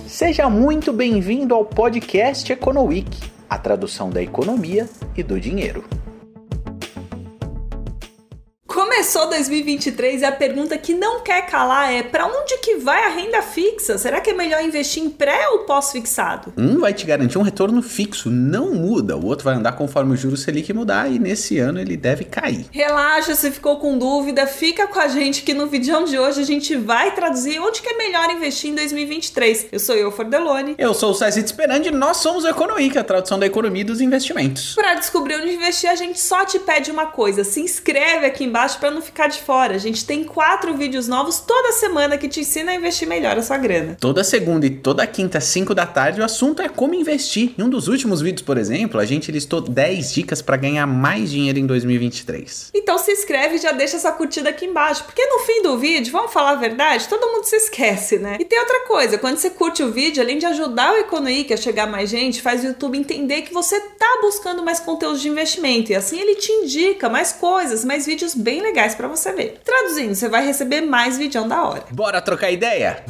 Seja muito bem-vindo ao podcast Econoweek, a tradução da economia e do dinheiro. Começou 2023 e a pergunta que não quer calar é: para onde que vai a renda fixa? Será que é melhor investir em pré ou pós-fixado? Um vai te garantir um retorno fixo, não muda. O outro vai andar conforme o juros Selic mudar e nesse ano ele deve cair. Relaxa, se ficou com dúvida, fica com a gente que no vídeo de hoje a gente vai traduzir onde que é melhor investir em 2023. Eu sou Ilfor Deloni. Eu sou o César Sperandi e nós somos o Econoweek, a tradução da economia e dos investimentos. Para descobrir onde investir, a gente só te pede uma coisa: se inscreve aqui embaixo para não ficar de fora. A gente tem 4 vídeos novos toda semana que te ensina a investir melhor a sua grana. Toda segunda e toda quinta, às 5 da tarde, o assunto é como investir. Em um dos últimos vídeos, por exemplo, a gente listou 10 dicas para ganhar mais dinheiro em 2023. Então se inscreve e já deixa essa curtida aqui embaixo, porque no fim do vídeo, vamos falar a verdade, todo mundo se esquece, né? E tem outra coisa, quando você curte o vídeo, além de ajudar o Econoweek a chegar a mais gente, faz o YouTube entender que você tá buscando mais conteúdo de investimento, e assim ele te indica mais coisas, mais vídeos bem legais para você ver. Traduzindo, você vai receber mais vídeo da hora. Bora trocar ideia?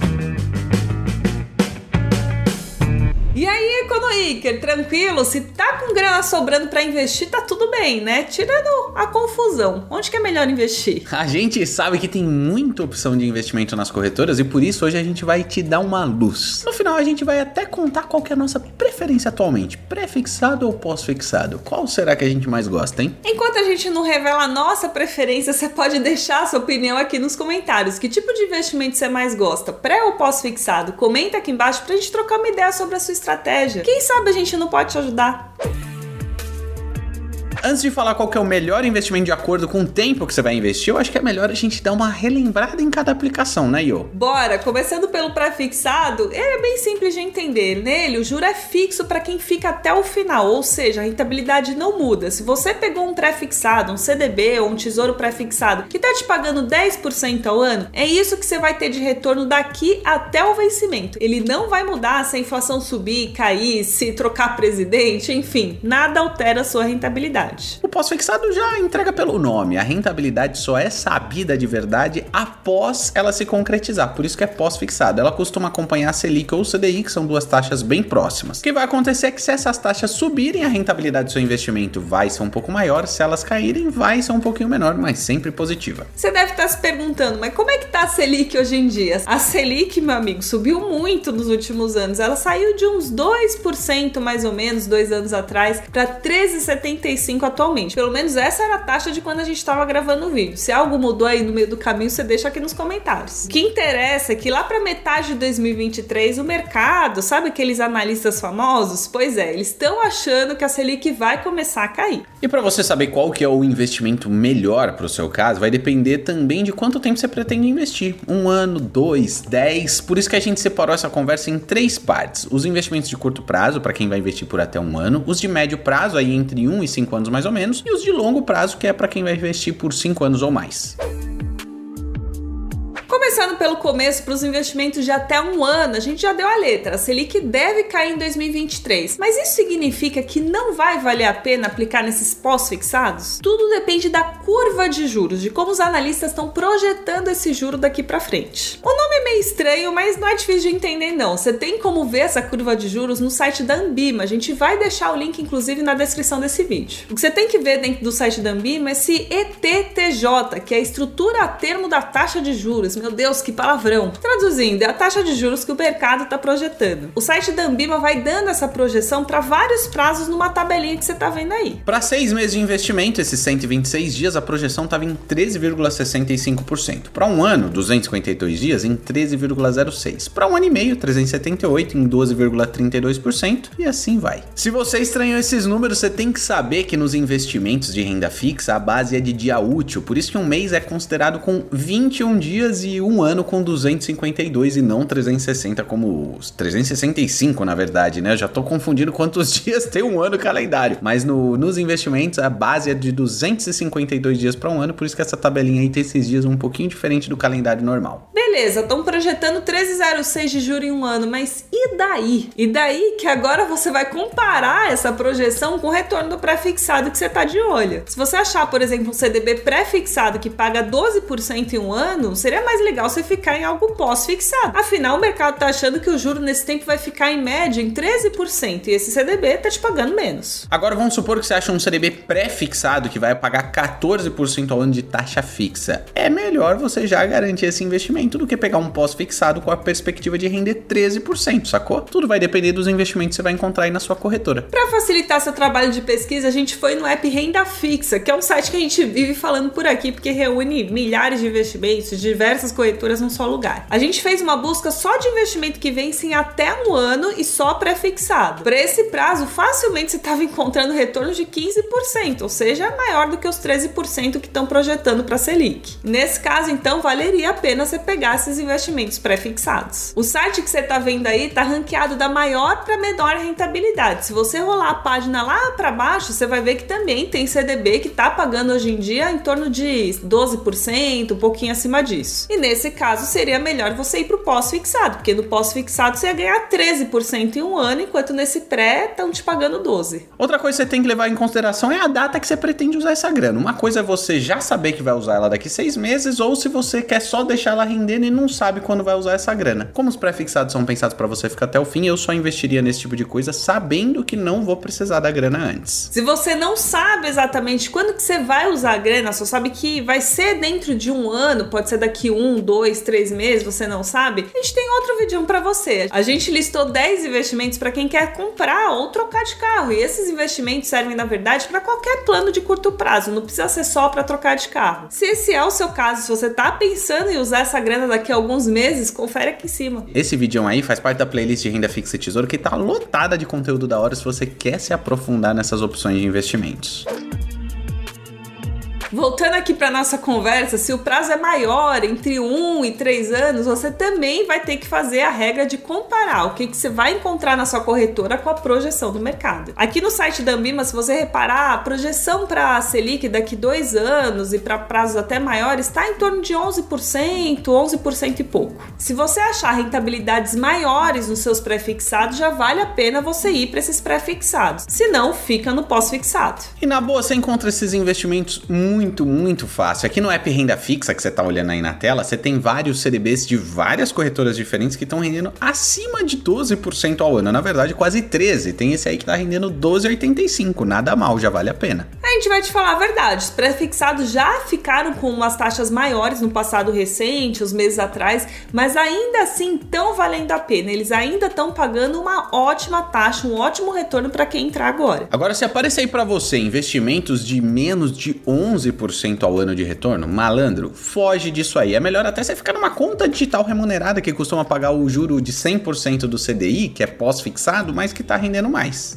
E aí, Econoweeker, tranquilo? Se tá com grana sobrando para investir, tá tudo bem, né? Tirando a confusão, onde que é melhor investir? A gente sabe que tem muita opção de investimento nas corretoras e por isso hoje a gente vai te dar uma luz. No final a gente vai até contar qual que é a nossa preferência atualmente, pré-fixado ou pós-fixado. Qual será que a gente mais gosta, hein? Enquanto a gente não revela a nossa preferência, você pode deixar a sua opinião aqui nos comentários. Que tipo de investimento você mais gosta, pré ou pós-fixado? Comenta aqui embaixo pra gente trocar uma ideia sobre a sua estratégia. Quem sabe a gente não pode te ajudar? Antes de falar qual que é o melhor investimento de acordo com o tempo que você vai investir, eu acho que é melhor a gente dar uma relembrada em cada aplicação, né, Iô? Bora! Começando pelo pré-fixado, ele é bem simples de entender. Nele, o juro é fixo para quem fica até o final, ou seja, a rentabilidade não muda. Se você pegou um pré-fixado, um CDB ou um tesouro pré-fixado que tá te pagando 10% ao ano, é isso que você vai ter de retorno daqui até o vencimento. Ele não vai mudar se a inflação subir, cair, se trocar presidente, enfim, nada altera a sua rentabilidade. O pós-fixado já entrega pelo nome, a rentabilidade só é sabida de verdade após ela se concretizar, por isso que é pós-fixado. Ela costuma acompanhar a Selic ou o CDI, que são duas taxas bem próximas. O que vai acontecer é que se essas taxas subirem, a rentabilidade do seu investimento vai ser um pouco maior, se elas caírem, vai ser um pouquinho menor, mas sempre positiva. Você deve estar se perguntando, mas como é que tá a Selic hoje em dia? A Selic, meu amigo, subiu muito nos últimos anos. Ela saiu de uns 2% mais ou menos, 2 anos atrás, para 13,75% atualmente. Pelo menos essa era a taxa de quando a gente estava gravando o vídeo. Se algo mudou aí no meio do caminho, você deixa aqui nos comentários. O que interessa é que lá para metade de 2023 o mercado, sabe aqueles analistas famosos? Pois é, eles estão achando que a Selic vai começar a cair. E para você saber qual que é o investimento melhor para o seu caso, vai depender também de quanto tempo você pretende investir. 1 ano, 2, 10. Por isso que a gente separou essa conversa em 3 partes. Os investimentos de curto prazo, para quem vai investir por até 1 ano. Os de médio prazo, aí entre 1 e 5 anos mais ou menos, e os de longo prazo, que é para quem vai investir por 5 anos ou mais. Começando pelo começo, para os investimentos de até 1 ano, a gente já deu a letra. A Selic deve cair em 2023. Mas isso significa que não vai valer a pena aplicar nesses pós-fixados? Tudo depende da curva de juros, de como os analistas estão projetando esse juro daqui para frente. O nome é meio estranho, mas não é difícil de entender não. Você tem como ver essa curva de juros no site da Anbima. A gente vai deixar o link, inclusive, na descrição desse vídeo. O que você tem que ver dentro do site da Anbima é esse ETTJ, que é a estrutura a termo da taxa de juros. Meu Deus, que palavrão. Traduzindo, é a taxa de juros que o mercado está projetando. O site da Anbima vai dando essa projeção para vários prazos numa tabelinha que você está vendo aí. Para 6 meses de investimento, esses 126 dias, a projeção estava em 13,65%. Para 1 ano, 252 dias, em 13,06%. Para 1 ano e meio, 378 em 12,32%, e assim vai. Se você estranhou esses números, você tem que saber que nos investimentos de renda fixa, a base é de dia útil, por isso que um mês é considerado com 21 dias e 1 ano com 252 e não 360 como os 365, na verdade, né? Eu já tô confundindo quantos dias tem 1 ano calendário. Mas nos investimentos a base é de 252 dias para 1 ano, por isso que essa tabelinha aí tem esses dias um pouquinho diferente do calendário normal. Beleza. beleza, estão projetando 13,06 de juros em um ano, mas e daí? E daí que agora você vai comparar essa projeção com o retorno do pré-fixado que você está de olho. Se você achar, por exemplo, um CDB pré-fixado que paga 12% em um ano, seria mais legal você ficar em algo pós-fixado. Afinal, o mercado está achando que o juro nesse tempo vai ficar em média em 13% e esse CDB está te pagando menos. Agora vamos supor que você acha um CDB pré-fixado que vai pagar 14% ao ano de taxa fixa. É melhor você já garantir esse investimento do que pegar um pós-fixado com a perspectiva de render 13%, sacou? Tudo vai depender dos investimentos que você vai encontrar aí na sua corretora. Para facilitar seu trabalho de pesquisa, a gente foi no app Renda Fixa, que é um site que a gente vive falando por aqui, porque reúne milhares de investimentos de diversas corretoras num só lugar. A gente fez uma busca só de investimento que vence em até um ano e só pré-fixado. Para esse prazo, facilmente você estava encontrando retorno de 15%, ou seja, maior do que os 13% que estão projetando para a Selic. Nesse caso, então, valeria a pena você pegar esses investimentos pré-fixados. O site que você está vendo aí está ranqueado da maior para menor rentabilidade. Se você rolar a página lá para baixo, você vai ver que também tem CDB que está pagando hoje em dia em torno de 12%, um pouquinho acima disso. E nesse caso, seria melhor você ir para o pós-fixado, porque no pós-fixado você ia ganhar 13% em um ano, enquanto nesse pré estão te pagando 12%. Outra coisa que você tem que levar em consideração é a data que você pretende usar essa grana. Uma coisa é você já saber que vai usar ela daqui 6 meses, ou se você quer só deixar ela rendendo e não sabe quando vai usar essa grana. Como os pré-fixados são pensados para você ficar até o fim, eu só investiria nesse tipo de coisa sabendo que não vou precisar da grana antes. Se você não sabe exatamente quando que você vai usar a grana, só sabe que vai ser dentro de um ano, pode ser daqui 1, 2, 3 meses, você não sabe, a gente tem outro vídeo para você. A gente listou 10 investimentos para quem quer comprar ou trocar de carro, e esses investimentos servem, na verdade, para qualquer plano de curto prazo, não precisa ser só para trocar de carro. Se esse é o seu caso, se você tá pensando em usar essa grana daqui a alguns meses, confere aqui em cima. Esse vídeo aí faz parte da playlist de Renda Fixa e Tesouro, que tá lotada de conteúdo da hora se você quer se aprofundar nessas opções de investimentos. Voltando aqui para nossa conversa, se o prazo é maior, entre 1 e 3 anos, você também vai ter que fazer a regra de comparar o que você vai encontrar na sua corretora com a projeção do mercado. Aqui no site da Ambima, se você reparar, a projeção para a Selic daqui 2 anos e para prazos até maiores está em torno de 11%, 11% e pouco. Se você achar rentabilidades maiores nos seus pré-fixados, já vale a pena você ir para esses pré-fixados. Se não, fica no pós-fixado. E na boa, você encontra esses investimentos muito fácil. Aqui no app Renda Fixa, que você tá olhando aí na tela, você tem vários CDBs de várias corretoras diferentes que estão rendendo acima de 12% ao ano. Na verdade, quase 13%. Tem esse aí que tá rendendo 12,85%. Nada mal, já vale a pena. A gente vai te falar a verdade. Os pré-fixados já ficaram com umas taxas maiores no passado recente, uns meses atrás, mas ainda assim estão valendo a pena. Eles ainda estão pagando uma ótima taxa, um ótimo retorno para quem entrar agora. Agora, se aparecer aí para você investimentos de menos de 11% ao ano de retorno, malandro, foge disso aí. É melhor até você ficar numa conta digital remunerada que costuma pagar o juro de 100% do CDI, que é pós-fixado, mas que tá rendendo mais.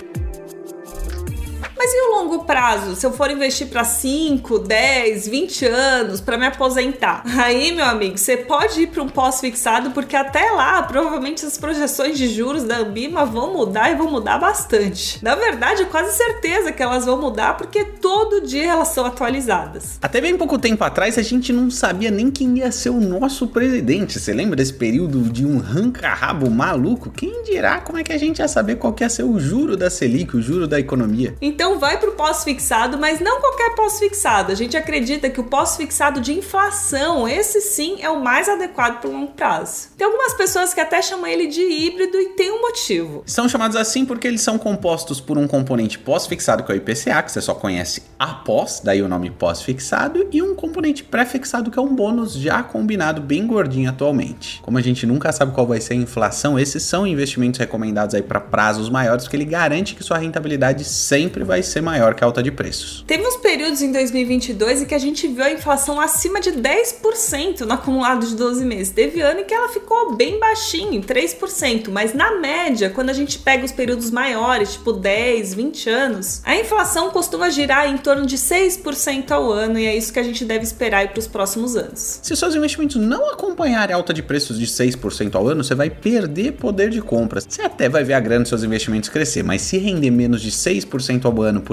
Mas e o longo prazo? Se eu for investir para 5, 10, 20 anos para me aposentar? Aí, meu amigo, você pode ir para um pós-fixado, porque até lá, provavelmente as projeções de juros da Ambima vão mudar e vão mudar bastante. Na verdade, é quase certeza que elas vão mudar, porque todo dia elas são atualizadas. Até bem pouco tempo atrás, a gente não sabia nem quem ia ser o nosso presidente. Você lembra desse período de um arranca-rabo maluco? Quem dirá como é que a gente ia saber qual que ia ser o juro da Selic, o juro da economia? Então vai para o pós-fixado, mas não qualquer pós-fixado. A gente acredita que o pós-fixado de inflação, esse sim é o mais adequado para o longo prazo. Tem algumas pessoas que até chamam ele de híbrido e tem um motivo. São chamados assim porque eles são compostos por um componente pós-fixado, que é o IPCA, que você só conhece após, daí o nome pós-fixado, e um componente pré-fixado, que é um bônus já combinado bem gordinho atualmente. Como a gente nunca sabe qual vai ser a inflação, esses são investimentos recomendados aí para prazos maiores, porque ele garante que sua rentabilidade sempre vai ser maior que a alta de preços. Teve uns períodos em 2022 em que a gente viu a inflação acima de 10% no acumulado de 12 meses. Teve ano em que ela ficou bem baixinha, em 3%, mas na média, quando a gente pega os períodos maiores, tipo 10, 20 anos, a inflação costuma girar em torno de 6% ao ano, e é isso que a gente deve esperar aí para os próximos anos. Se seus investimentos não acompanharem a alta de preços de 6% ao ano, você vai perder poder de compra. Você até vai ver a grana dos seus investimentos crescer, mas se render menos de 6% ao ano por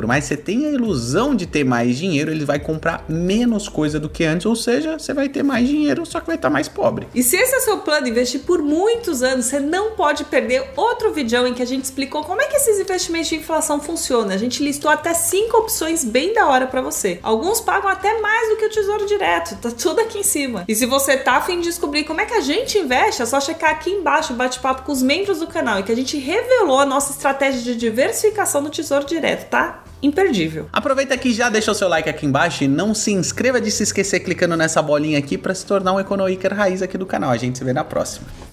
por mais que você tenha a ilusão de ter mais dinheiro, ele vai comprar menos coisa do que antes, ou seja, você vai ter mais dinheiro, só que vai estar mais pobre. E se esse é o seu plano de investir por muitos anos, você não pode perder outro vídeo em que a gente explicou como é que esses investimentos de inflação funcionam. A gente listou até 5 opções bem da hora pra você. Alguns pagam até mais do que o Tesouro Direto, tá tudo aqui em cima. E se você tá a fim de descobrir como é que a gente investe, é só checar aqui embaixo o bate-papo com os membros do canal, em que a gente revelou a nossa estratégia de diversificação no Tesouro Direto, tá? Imperdível. Aproveita que já deixa o seu like aqui embaixo e não se inscreva de se esquecer clicando nessa bolinha aqui para se tornar um Econo Iker raiz aqui do canal. A gente se vê na próxima.